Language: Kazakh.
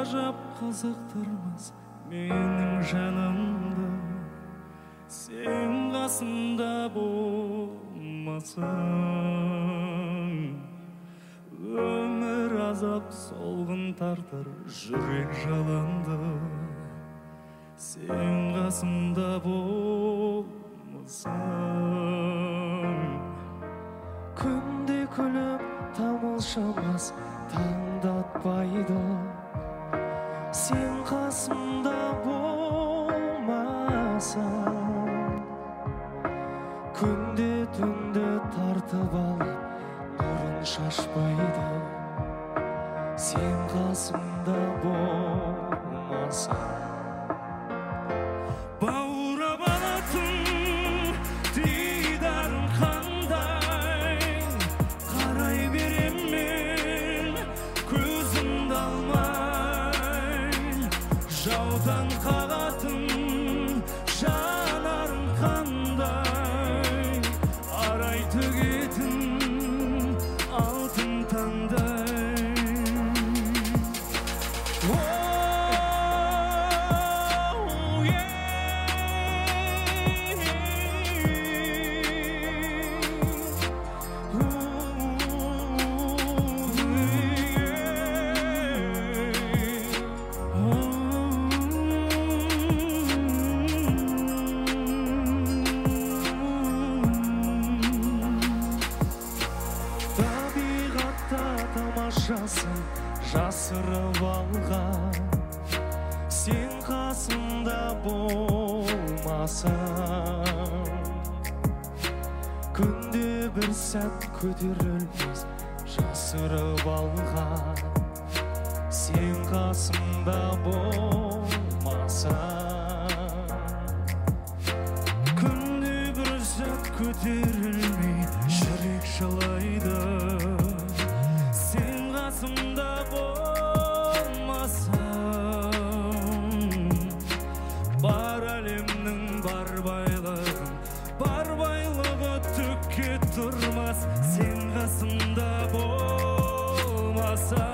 ажап қызықтырмас менің жанымды, сен қасымда болмасаң. Өмір азап солғын тартыр жүрек жаланды, сен қасымда болмасаң. Күнде күліп тамылжымас таңдатпайды, сен қасымда болмасаң. Күнде түнді тартып алып нұрын шашпайды, сен қасымда болмасаң. Баурап алатын дидарың қандай, қарай берем мен көзімді алмай. Жаудан қағатын жанарың қандай, арай төгетін алтын таңдай. Тамашасын жасырып алған, сен қасымда болмасаң. Күнде бір сәт көтерілмес жасырып алған, сен қасымда болмасаң. Күнде бір сәт көтерілмей жүрек жылайды, сен қасымда болмасаң. Бар әлемнің бар байлығы түкке тұрмас, сен қасымда болмасаң.